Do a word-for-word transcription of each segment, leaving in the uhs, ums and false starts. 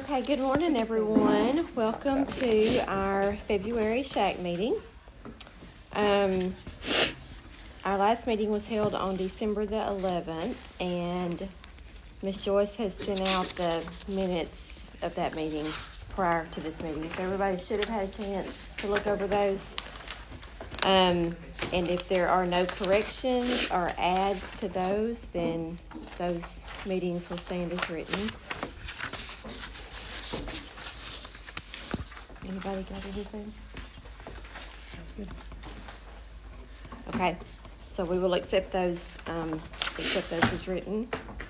Okay, good morning, everyone. Welcome to our February Shack meeting. Um, our last meeting was held on December the eleventh, and Miz Joyce has sent out the minutes of that meeting prior to this meeting. So everybody should have had a chance to look over those. Um, and if there are no corrections or adds to those, then those meetings will stand as written. Anybody got anything? Sounds good. Okay, so we will accept those, um, accept those as written.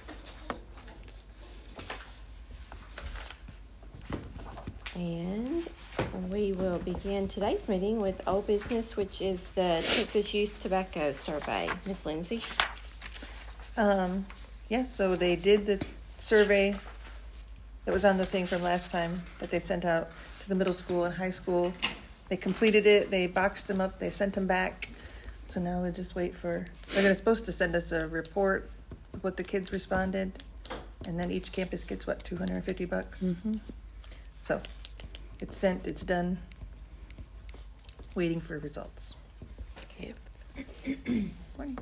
And we will begin today's meeting with old business, which is the Texas Youth Tobacco Survey. Miz Lindsay? Um, yeah, so they did the survey that was on the thing from last time that they sent out to the middle school and high school. They completed it, they boxed them up, they sent them back. So now we just wait for, they're gonna, supposed to send us a report of what the kids responded. And then each campus gets, what, two hundred fifty bucks? Mm-hmm. So it's sent, it's done, waiting for results. Okay. Morning.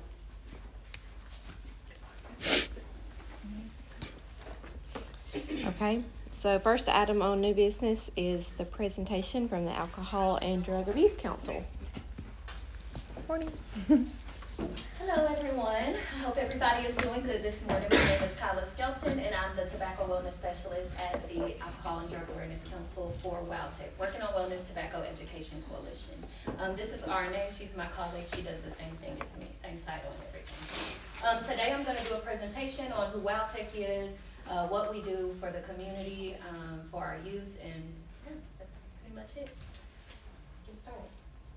Okay, so first item on new business is the presentation from the Alcohol and Drug Abuse Council. Morning. Hello everyone, I hope everybody is doing good this morning. My name is Kyla Skelton and I'm the Tobacco Wellness Specialist at the Alcohol and Drug Awareness Council for WildTech, working on Wellness Tobacco Education Coalition. Um, this is Arne, she's my colleague, she does the same thing as me, same title and everything. Um, today I'm going to do a presentation on who WildTech is, uh, what we do for the community, um, for our youth, and yeah, that's pretty much it. Let's get started.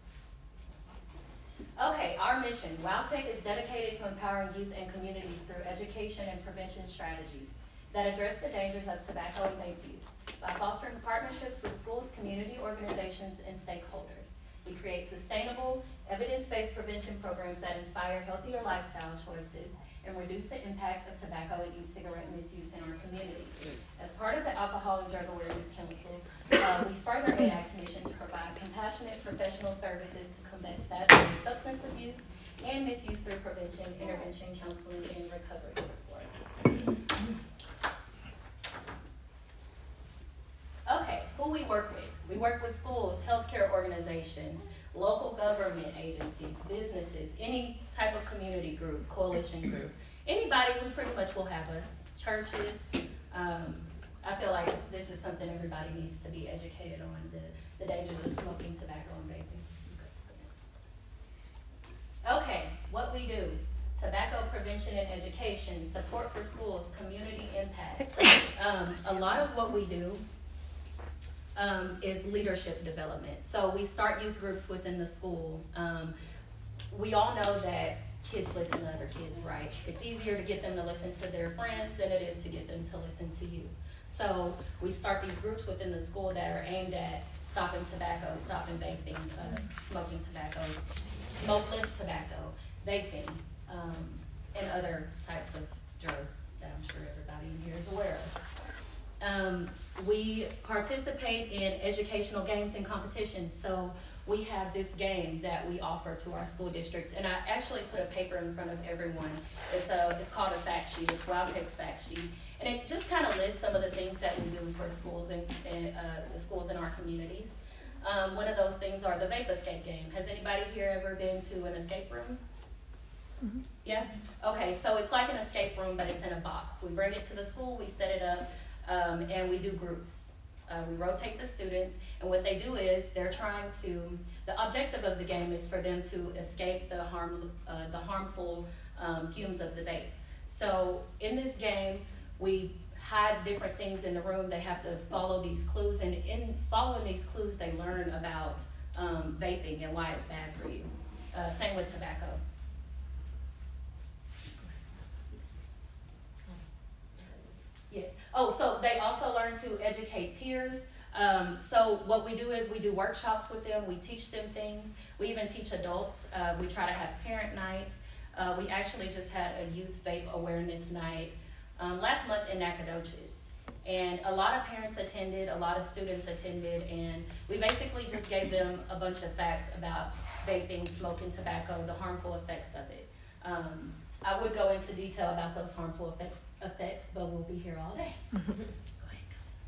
Okay, our mission. WildTech is dedicated to empowering youth and communities through education and prevention strategies that address the dangers of tobacco and vape use by fostering partnerships with schools, community organizations, and stakeholders. We create sustainable, evidence-based prevention programs that inspire healthier lifestyle choices and reduce the impact of tobacco and e-cigarette misuse in our communities. As part of the Alcohol and Drug Awareness Council, uh, we further A A C's mission to provide compassionate professional services to combat substance abuse and misuse through prevention, intervention, counseling, and recovery support. Okay, who we work with. We work with schools, healthcare organizations, local government agencies, businesses, any type of community group, coalition group, anybody who pretty much will have us, churches. Um, I feel like this is something everybody needs to be educated on, the, the dangers of smoking, tobacco, and vaping. Okay, what we do. Tobacco prevention and education, support for schools, community impact. Um, a lot of what we do Um, is leadership development. So we start youth groups within the school. Um, we all know that kids listen to other kids, right? It's easier to get them to listen to their friends than it is to get them to listen to you. So we start these groups within the school that are aimed at stopping tobacco, stopping vaping, uh, smoking tobacco, smokeless tobacco, vaping, um, and other types of drugs that I'm sure everybody in here is aware of. Um, we participate in educational games and competitions. So we have this game that we offer to our school districts, and I actually put a paper in front of everyone. It's a, it's called a fact sheet. It's WildTech's fact sheet, and it just kind of lists some of the things that we do for schools and, and uh, the schools in our communities. Um, one of those things are the vape escape game. Has anybody here ever been to an escape room? Mm-hmm. Yeah? Okay, so it's like an escape room, but it's in a box. We bring it to the school, we set it up, Um, and we do groups. Uh, we rotate the students, and what they do is they're trying to, the objective of the game is for them to escape the harm, uh, the harmful um, fumes of the vape. So in this game, we hide different things in the room. They have to follow these clues, and in following these clues, they learn about um, vaping and why it's bad for you. Uh, same with tobacco. Yes. Oh, so they also learn to educate peers. Um, so what we do is we do workshops with them. We teach them things. We even teach adults. Uh, we try to have parent nights. Uh, we actually just had a youth vape awareness night um, last month in Nacogdoches. And a lot of parents attended, a lot of students attended, and we basically just gave them a bunch of facts about vaping, smoking tobacco, the harmful effects of it. Um, I would go into detail about those harmful effects, effects, but we'll be here all day. Go ahead.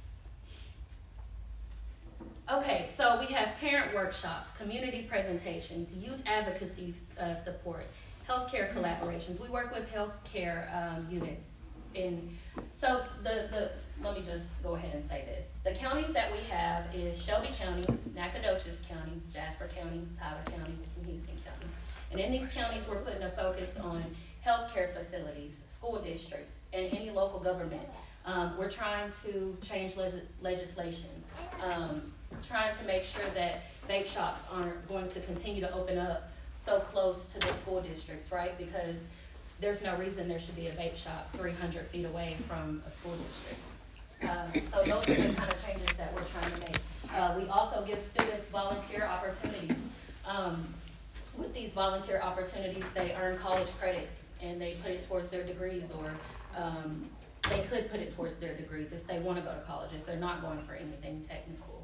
Okay, so we have parent workshops, community presentations, youth advocacy uh, support, healthcare collaborations. We work with healthcare um, units. In, so the, the, let me just go ahead and say this. The counties that we have is Shelby County, Nacogdoches County, Jasper County, Tyler County, and Houston County. And in these counties, we're putting a focus on healthcare facilities, school districts, and any local government. Um, we're trying to change leg- legislation, um, trying to make sure that vape shops aren't going to continue to open up so close to the school districts, right? Because there's no reason there should be a vape shop three hundred feet away from a school district. Um, so those are the kind of changes that we're trying to make. Uh, we also give students volunteer opportunities. Um, with these volunteer opportunities, they earn college credits and they put it towards their degrees, or um, they could put it towards their degrees if they want to go to college, if they're not going for anything technical.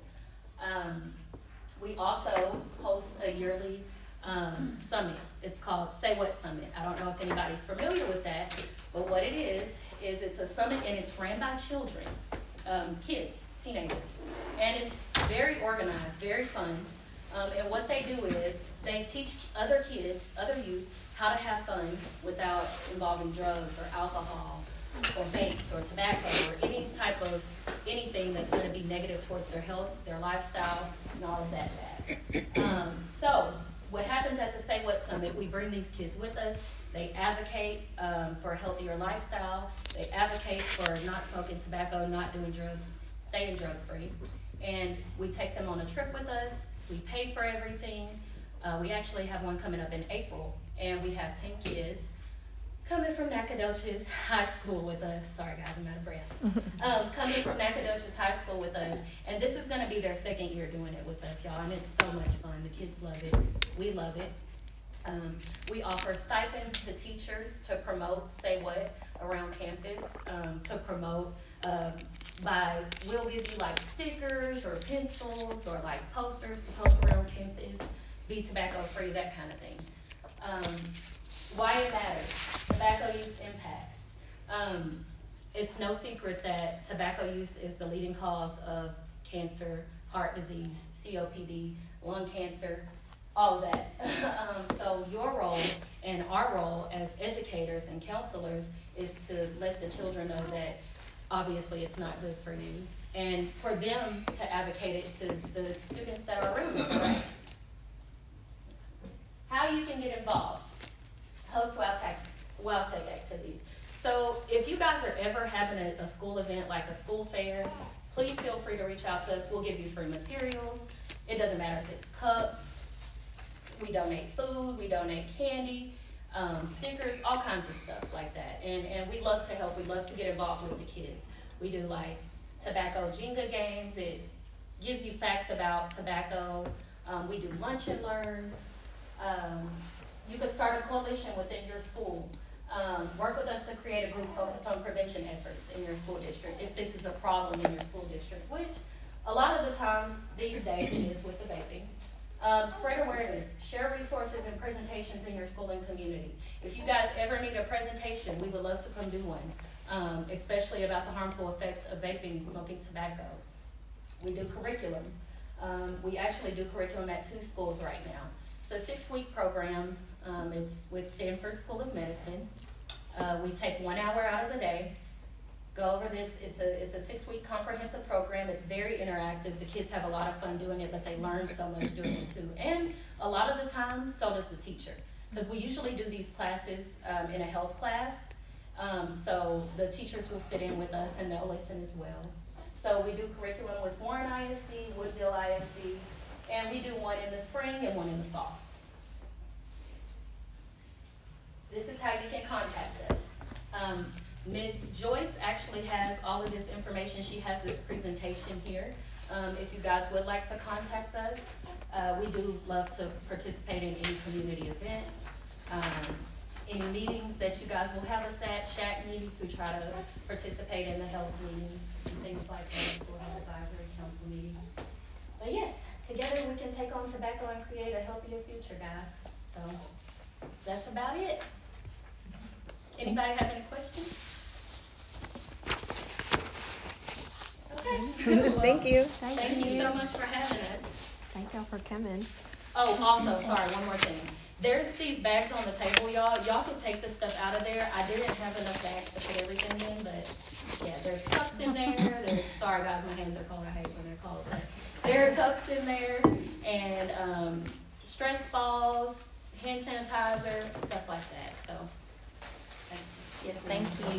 Um, we also host a yearly um, summit. It's called Say What Summit. I don't know if anybody's familiar with that, but what it is, is it's a summit and it's ran by children, um, kids, teenagers. And it's very organized, very fun. Um, and what they do is they teach other kids, other youth, how to have fun without involving drugs or alcohol or vapes or tobacco or any type of anything that's going to be negative towards their health, their lifestyle, and all of that jazz. Um, so what happens at the Say What Summit, we bring these kids with us. They advocate um, for a healthier lifestyle. They advocate for not smoking tobacco, not doing drugs, staying drug-free. And we take them on a trip with us. We pay for everything. Uh, we actually have one coming up in April, and we have ten kids coming from Nacogdoches High School with us. Sorry, guys, I'm out of breath. Um, coming from Nacogdoches High School with us, and this is going to be their second year doing it with us, y'all, and it's so much fun. The kids love it. We love it. Um, we offer stipends to teachers to promote Say What around campus, um, to promote uh, by, we'll give you like stickers or pencils or like posters to post around campus, be tobacco free, that kind of thing. Um, why it matters, tobacco use impacts. Um, it's no secret that tobacco use is the leading cause of cancer, heart disease, C O P D, lung cancer, all of that. um, so your role and our role as educators and counselors is to let the children know that obviously it's not good for you, and for them to advocate it to the students that are around them, right? How you can get involved. Host WowTech, WowTech activities. So if you guys are ever having a, a school event like a school fair, please feel free to reach out to us. We'll give you free materials. It doesn't matter if it's cups. We donate food. We donate candy, um, stickers, all kinds of stuff like that. And and we love to help. We love to get involved with the kids. We do like tobacco Jenga games. It gives you facts about tobacco. Um, we do lunch and learns. Um, you could start a coalition within your school. Um, work with us to create a group focused on prevention efforts in your school district if this is a problem in your school district, which a lot of the times these days it is with the vaping. Um, spread awareness, share resources and presentations in your school and community. If you guys ever need a presentation, we would love to come do one, um, especially about the harmful effects of vaping, smoking tobacco. We do curriculum. Um, we actually do curriculum at two schools right now. It's a six-week program. Um, it's with Stanford School of Medicine. Uh, we take one hour out of the day, go over this. It's a it's a six-week comprehensive program. It's very interactive. The kids have a lot of fun doing it, but they learn so much doing it too. And a lot of the time, so does the teacher. Because we usually do these classes um, in a health class. Um, so the teachers will sit in with us and they'll listen as well. So we do curriculum with Warren I S D, Woodville I S D, and we do one in the spring and one in the fall. This is how you can contact us. Um, Miz Joyce actually has all of this information. She has this presentation here. Um, if you guys would like to contact us, uh, we do love to participate in any community events. Um, any meetings that you guys will have us at, shack meetings, we try to participate in the health meetings and things like that. We'll have advisory council meetings. But yes, together we can take on tobacco and create a healthier future, guys. So that's about it. Anybody have any questions? Okay. Well, Thank you. Thank, Thank you you so much for having us. Thank y'all for coming. Oh, also, sorry, one more thing. There's these bags on the table, y'all. Y'all can take the stuff out of there. I didn't have enough bags to put everything in, but yeah, there's cups in there. There's, sorry guys, my hands are cold. I hate when they're cold. But there are cups in there and um, stress balls, hand sanitizer, stuff like that. So, thank you. Yes, thank you.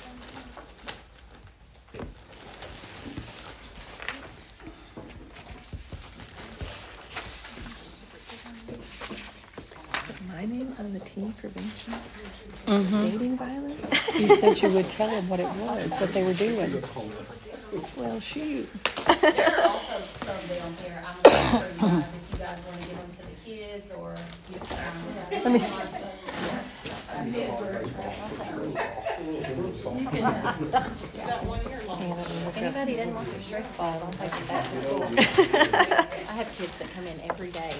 My name on the teen prevention Mm-hmm. dating violence. You said you would tell them what it was, what they were doing. Well, shoot. There are also some down here. I'm looking for you guys if you guys want to give them to the kids or. Um, Let me see. If anybody doesn't want their stress balls, I'll take them back to school. I have kids that come in every day.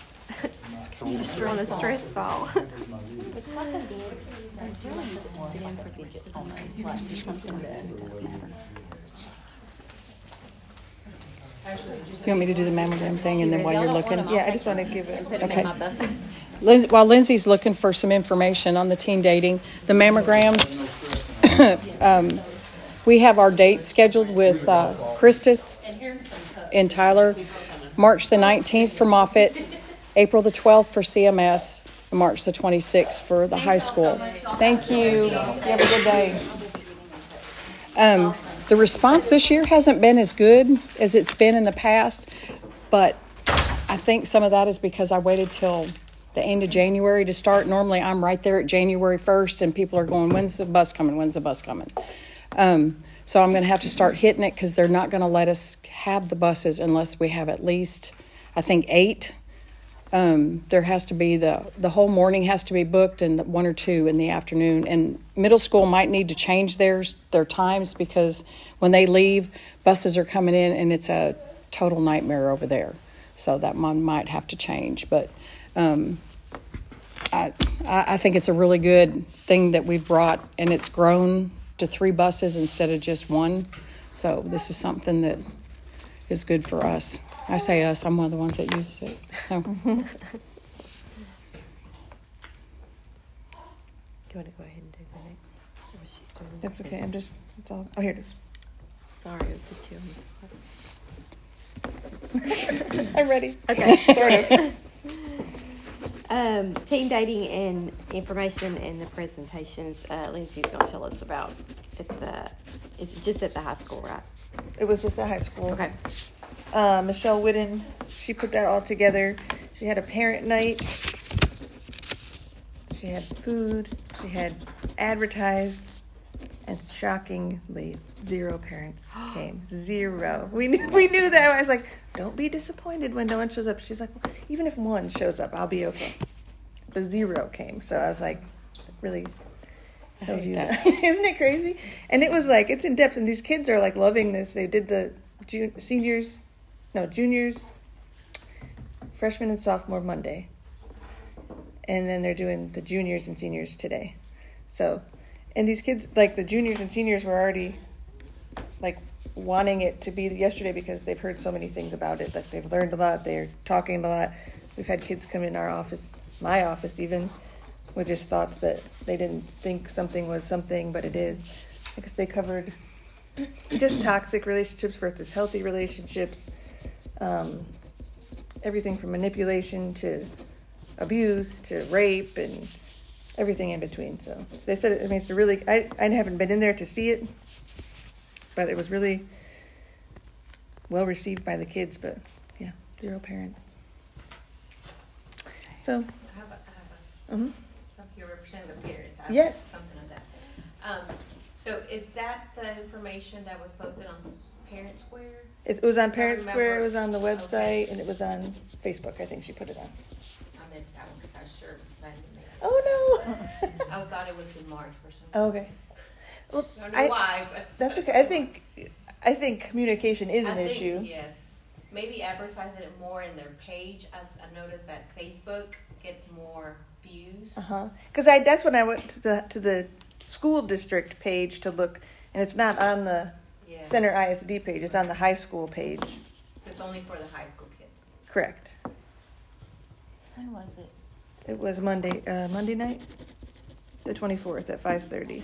On a stress ball. It's like a good. I really just to sit in for fidget almost, like do something that doesn't matter. You want me to do the mammogram thing and then while you're looking? Yeah, I just want to give it. Put them Okay. in my bucket. Liz- While Lindsay's looking for some information on the teen dating, the mammograms, um, we have our date scheduled with uh, Christus and here's some cups. and Tyler, March the nineteenth for Moffett, April the twelfth for C M S, and March the twenty-sixth for the high school. Thank you. You have a good day. Um, the response this year hasn't been as good as it's been in the past, but I think some of that is because I waited till the end of January to start. Normally I'm right there at January first and people are going, when's the bus coming? When's the bus coming? Um, so I'm going to have to start hitting it because they're not going to let us have the buses unless we have at least, I think, eight. Um, there has to be the, the whole morning has to be booked and one or two in the afternoon. And middle school might need to change theirs, their times because when they leave, buses are coming in and it's a total nightmare over there. So that one might have to change. But um, I, I think it's a really good thing that we've brought, and it's grown to three buses instead of just one. So this is something that is good for us. I say us, I'm one of the ones that uses it. So. Do you want to go ahead and do the next? Or she's doing the That's next? okay. I'm just, it's all, oh, here it is. Sorry, I put you on the spot. I'm ready. Okay. Sort of. Um, teen dating and information and the presentations. Uh, Lindsay's going to tell us about at the. It's just at the high school, right? It was just at high school. Okay. Uh, Michelle Whitten, she put that all together. She had a parent night. She had food. She had advertised, and shockingly, zero parents came. Zero. We knew we knew that. I was like, don't be disappointed when no one shows up. She's like, well, even if one shows up, I'll be okay. But zero came, so I was like, really. Tells you that. Isn't it crazy? And it was like, it's in depth, and these kids are like loving this. They did the jun- seniors, no, juniors, freshman and sophomore Monday. And then they're doing the juniors and seniors today. So, and these kids, like the juniors and seniors were already like wanting it to be yesterday because they've heard so many things about it. Like they've learned a lot. They're talking a lot. We've had kids come in our office, my office even, with just thoughts that they didn't think something was something, but it is. Because they covered just toxic relationships versus healthy relationships, um, everything from manipulation to abuse to rape and everything in between. So they said, I mean, it's a really, I, I haven't been in there to see it, but it was really well received by the kids, but yeah, zero parents. So, I have a, I have a, mm-hmm. some here representing the parents. I have Yes. Something of that. Um, so is that the information that was posted on S- Parent Square? It was on I Parent Square, it remember. was on the website, Okay. and it was on Facebook. I think she put it on. I missed that one because I was sure it was planning to make. Oh no. I thought it was in March for some. Oh, okay. Well, I don't know I, why, but that's okay. I think I think communication is I an think, issue. Yes, maybe advertising it more in their page. I, I noticed that Facebook gets more views. Uh huh. Because I that's when I went to the to the school district page to look, and it's not on the Yeah. Center I S D page. It's on the high school page. So it's only for the high school kids. Correct. When was it? It was Monday uh, Monday night, the twenty fourth at five thirty.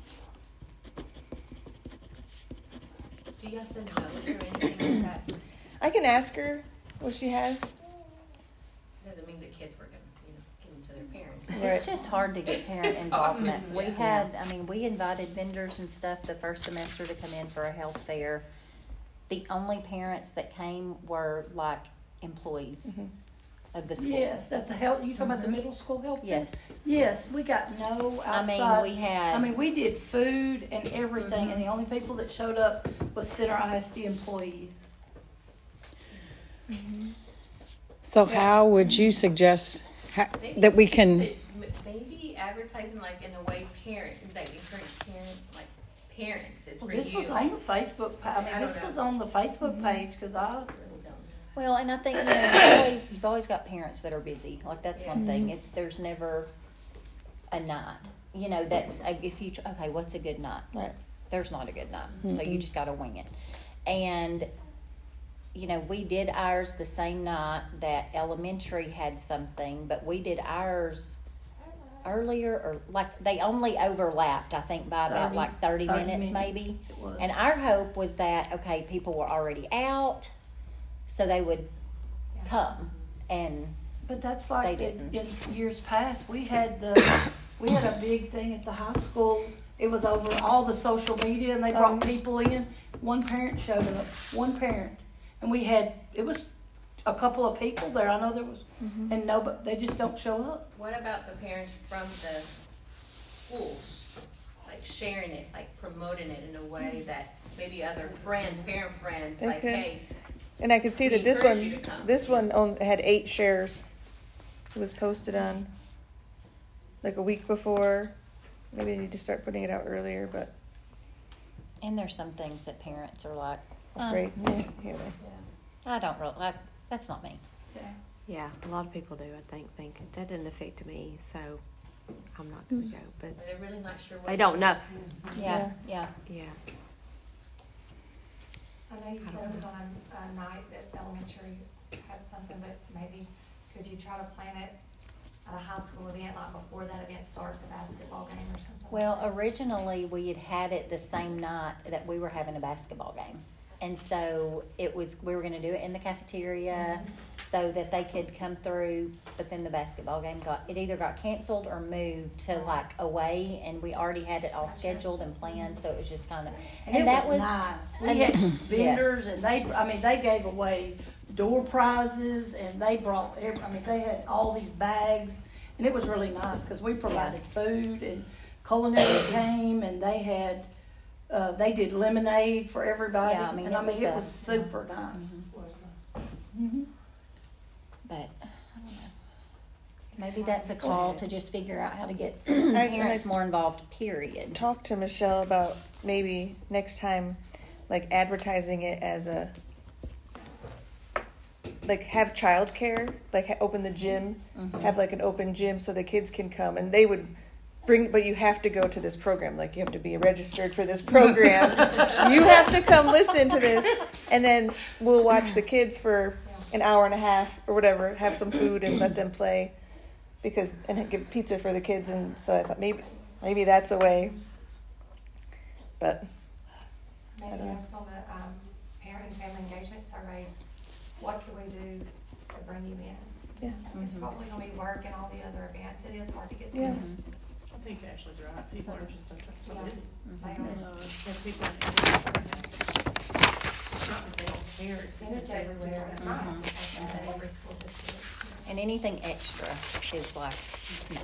Do you guys send notes or anything like that? I can ask her what she has. Doesn't mean the kids were gonna, you know, give them to their parents. Right. It's just hard to get parent It's hard. involvement. We Yeah. had, I mean, we invited vendors and stuff the first semester to come in for a health fair. The only parents that came were like employees Mhm. of the school. Yes, at the health, you talking about the middle school health? Yes. Yes, we got no outside. I mean, we had. I mean, we did food and everything, and the only people that showed up was Center I S D employees. So how would you suggest ha- Maybe that we it's- can, Maybe advertising like in a way parents, like encourage parents, like parents, it's Well, for this you. was on the Facebook pa- I I mean, don't this know. was on the Facebook page, cause I, I really don't know. Well, and I think you know, you've always you've always got parents that are busy. Like that's one Yeah. thing. It's there's never a night. You know, that's uh, if you tr- okay, what's a good night? Right. There's not a good night, so you just got to wing it. And you know, we did ours the same night that elementary had something, but we did ours earlier or like they only overlapped. I think by about thirty like thirty, thirty minutes, minutes maybe. it was. And our hope was that okay, people were already out, so they would come and But that's like They in, didn't. in years past, we had the, we had a big thing at the high school. It was over all the social media and they brought Um. people in. One parent showed up, one parent. And we had, it was a couple of people there. I know there was, and no, but they just don't show up. What about the parents from the schools, like sharing it, like promoting it in a way that maybe other friends, parent friends, like, Okay. hey, And I could see We that this encourage one you to come. this one only had eight shares. It was posted on like a week before. Maybe they need to start putting it out earlier, but and there's some things that parents are like, uh, afraid. Yeah, anyway. I don't really like. That's not me. Yeah, a lot of people do, I think, think that didn't affect me, so I'm not going to go. But they're really not sure what. they don't know. Yeah, yeah. Yeah. I know you said it was on a, a night that elementary had something, but maybe could you try to plan it at a high school event, like before that event starts, a basketball game or something? Well, originally we had had it the same night that we were having a basketball game. And so it was, we were going to do it in the cafeteria so that they could come through. But then the basketball game got, it either got canceled or moved to like away. And we already had it all scheduled and planned. So it was just kind of, And, and it that was, was, nice. We and had that- vendors, and they, I mean, they gave away door prizes, and they brought, every, I mean, they had all these bags, and it was really nice because we provided food, and culinary came, and they had, uh, they did lemonade for everybody. Yeah, I mean, and it I mean, was it a- was super nice. Mm-hmm. but I don't know. Maybe that's a call to just figure out how to get I- parents more involved, period. Talk to Michelle about maybe next time, like advertising it as a, like have childcare, like ha- open the gym, have like an open gym so the kids can come and they would bring, but you have to go to this program. Like you have to be registered for this program. You have to come listen to this, and then we'll watch the kids for an hour and a half or whatever. Have some food and let them play, because and give pizza for the kids. And so I thought maybe maybe that's a way. But I Maybe don't know. ask on the, um, parent and family engagement surveys, what can we do to bring you in? yeah, It's probably gonna be work and all the other events, it is hard to get to Yeah. this. I think Ashley's right. People are just so, so Yeah. busy. They are, There's people in It's not that they don't care. It's, and it's everywhere, at night, at every school district. And anything extra is like, no.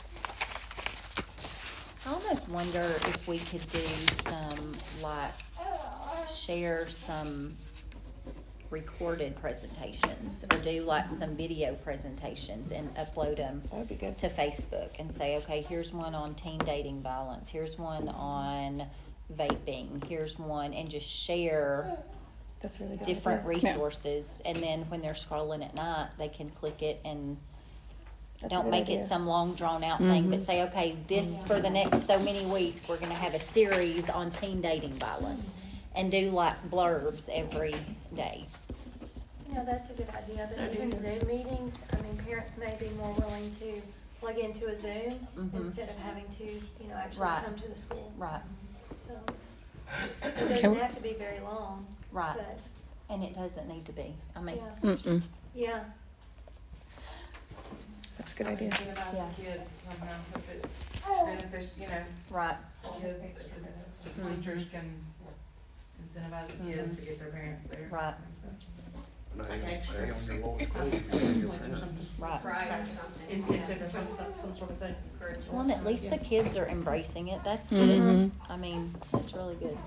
I almost wonder if we could do some, like, share some recorded presentations or do like some video presentations and upload them That would be good. to Facebook and say, okay, here's one on teen dating violence, here's one on vaping, here's one, and just share That's really good. different idea. resources. And then when they're scrolling at night, they can click it and That's a don't good make idea. it some long drawn out thing, but say, okay, this for the next so many weeks, we're going to have a series on teen dating violence and do like blurbs every day. You know, that's a good idea, but even Zoom meetings, I mean, parents may be more willing to plug into a Zoom Mhm. instead of having to, you know, actually Right. come to the school. Right, So, it doesn't Can- have to be very long, right. but, And it doesn't need to be. I mean, Yeah. Mm-mm. yeah. That's a good idea. Incentivize Yeah. the kids somehow, if it's beneficial, you know, right. kids, if the teachers can incentivize the kids to get their parents there. Right. Like extra. Stay on your lowest grade, you can get Points or parents. something. Right. Friday or something. Incentive or some, some sort of thing. Encourage Well, and at least the kids are embracing it. That's good. Mhm. I mean, that's really good.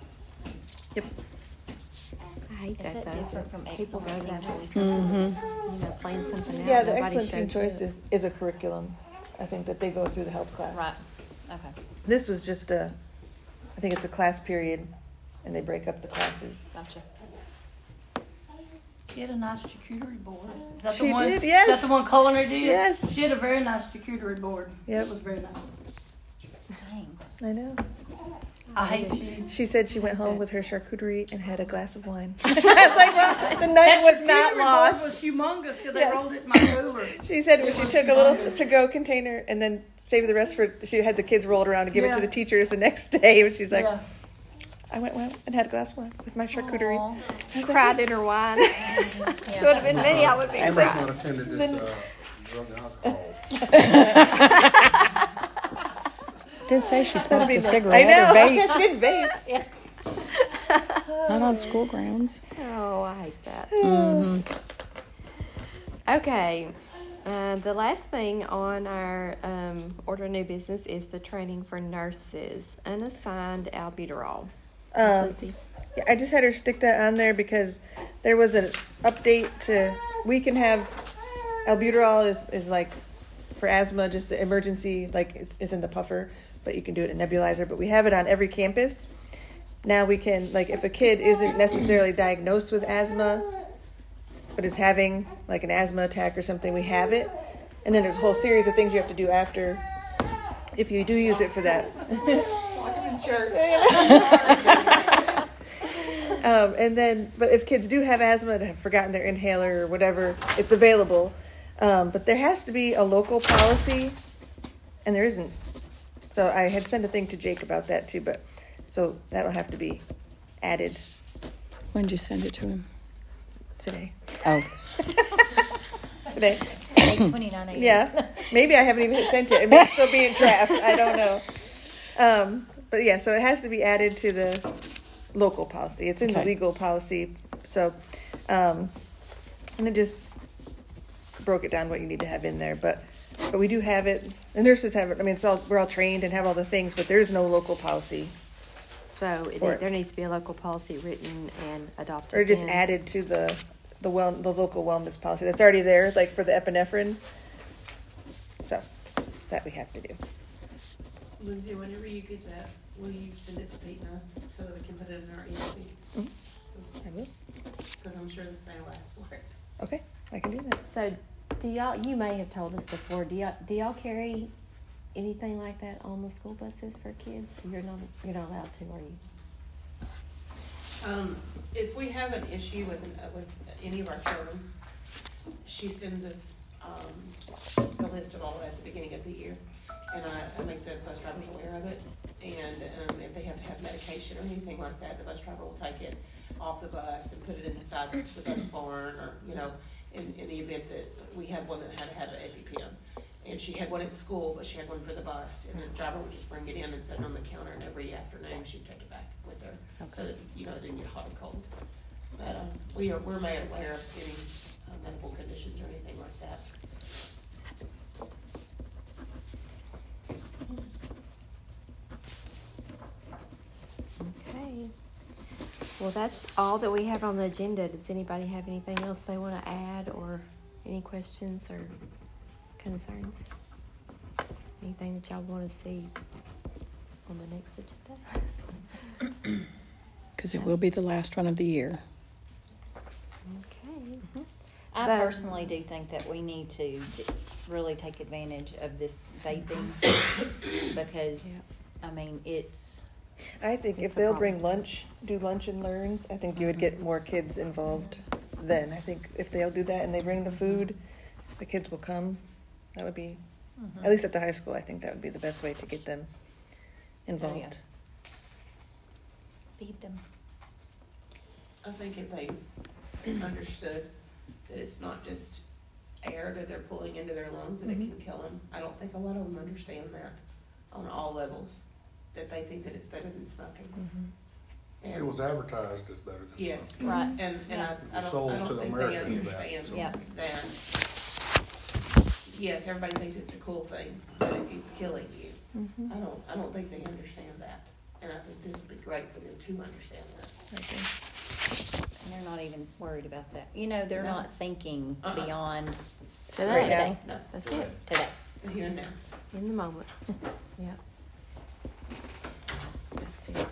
I hate Is that that though. different from People go excellent that teen much, choice? Mm-hmm. you know, playing something out. Yeah, the nobody excellent teen shows choice up. is, is a curriculum. I think that they go through the health class. Right. Okay. This was just a, I think it's a class period, and they break up the classes. Gotcha. She had a nice charcuterie board. Is that She the one? did, yes. Is that the one Culinary did? Yes. She had a very nice charcuterie board. Yep. It was very nice. Dang. I know. I hate you. She said she went home with her charcuterie and had a glass of wine. I was like, well, the night was not charcuterie lost. board was humongous because Yeah. they rolled it in my cooler. She said when she took a little to-go container and then saved the rest for, she had the kids roll it around and give it Yeah. to the teachers the next day. And she's like, Yeah. I went well and had a glass of wine with my charcuterie. Aw. I was like, Cried in her wine. Yeah. Would have been me. I would be I was might like, not have attended this, uh, drug and alcohol. Did say she That'd smoked be a nice. cigarette I know. or vape. She didn't vape. Not on school grounds. Oh, I hate that. Mm-hmm. Okay. Uh, the last thing on our um, order of new business is the training for nurses, unassigned albuterol. Miss Um, Lindsay? Yeah, I just had her stick that on there because there was an update to, we can have, albuterol is, is like for asthma, just the emergency, like it's, it's in the puffer, but you can do it in nebulizer, but we have it on every campus. Now we can, like if a kid isn't necessarily diagnosed with asthma, but is having like an asthma attack or something, we have it. And then there's a whole series of things you have to do after, if you do use it for that. Like I'm in church. Um, and then, but if kids do have asthma and have forgotten their inhaler or whatever, it's available. Um, but there has to be a local policy, and there isn't. So I had sent a thing to Jake about that too, but so that'll have to be added When did you send it to him? today. Oh. Today. eight twenty-nine eighty. Yeah. Maybe I haven't even sent it. It may still be in draft. I don't know. Um, but yeah, so it has to be added to the local policy. It's in the Okay. legal policy. So, um, and it just broke it down what you need to have in there. But, but we do have it. The nurses have it. I mean, it's all, we're all trained and have all the things, but there is no local policy. So it, For it. there needs to be a local policy written and adopted. Or just then. added to the, the well, the local wellness policy. That's already there, like for the epinephrine. So, that we have to do. Lindsay, whenever you get that, will you send it to Pete now so that we can put it in our E S P? I will. Because I'm sure the state will ask for it. Okay, I can do that. So, do y'all? You may have told us before. Do y'all? Do y'all carry anything like that on the school buses for kids? You're not. You're not allowed to, are you? Um, if we have an issue with, an, uh, with any of our children, she sends us, um, the list of all that at the beginning of the year. And I, I make the bus drivers aware of it. And, um, if they have to have medication or anything like that, the bus driver will take it off the bus and put it inside the bus barn, or, you know, in, in the event that we had one that had to have an EpiPen. And she had one at school, but she had one for the bus, and the driver would just bring it in and set it on the counter, and every afternoon she'd take it back with her, so that, you know, it didn't get hot and cold. But, um, we are, we're made aware of any uh, medical conditions or anything like that. Okay. Well, that's all that we have on the agenda. Does anybody have anything else they want to add, or any questions or concerns? Anything that y'all want to see on the next agenda? Because it will be the last one of the year. Okay. I So- personally do think that we need to j- really take advantage of this vaping because, Yeah. I mean, it's, I think if they'll bring lunch, do lunch and learns, I think you would get more kids involved then. I think if they'll do that and they bring the food, the kids will come. That would be, at least at the high school, I think that would be the best way to get them involved. feed them. I think if they understood that it's not just air that they're pulling into their lungs and it can kill them, I don't think a lot of them understand that on all levels, that they think that it's better than smoking. Mm-hmm. It was advertised as better than Yes. smoking. Right. And, and I, I don't, Sold I to don't the think they Americans that, understand so. Yeah. that, yes, everybody thinks it's a cool thing, but it, it's killing you. Mm-hmm. I don't, I don't think they understand that, and I think this would be great for them to understand that. And they're not even worried about that. You know, they're No. not thinking Uh-uh. beyond Today. today. No, That's it. Today. here and now. In the moment. Yeah. That's it.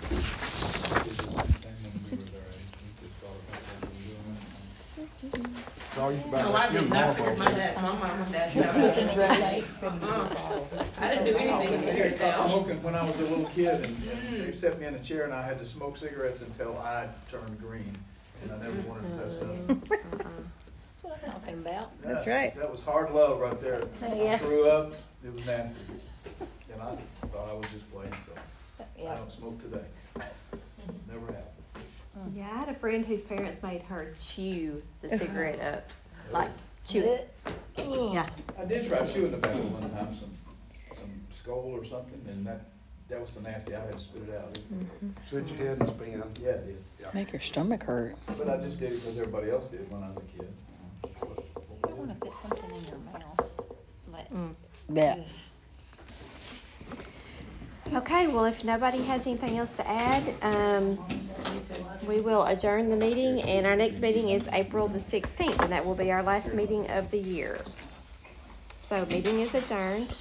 It's all you about No, I that didn't, I figured my dad, my mom and dad, uh-uh. I didn't do anything to figure it I out. smoking when I was a little kid, and and they set me in a chair, and I had to smoke cigarettes until I turned green, and I never wanted to touch them. Uh-uh. That's what I'm talking about. That's right. That was hard love right there. Yeah. I grew up, it was nasty, and I thought I was just playing, so I Yeah. don't smoke today. Never have. Yeah, I had a friend whose parents made her chew the cigarette up. Like, chew it. Yeah. I did try chewing tobacco one time, some, some skull or something, and that, that was so nasty, I had to spit it out. Sit your head and spin. Yeah, it did. Make your stomach hurt. But I just did it because everybody else did when I was a kid. I want to put something in your mouth. But Mm. Yeah. Okay, well, if nobody has anything else to add, um, we will adjourn the meeting, and our next meeting is April the sixteenth, and that will be our last meeting of the year. So, meeting is adjourned.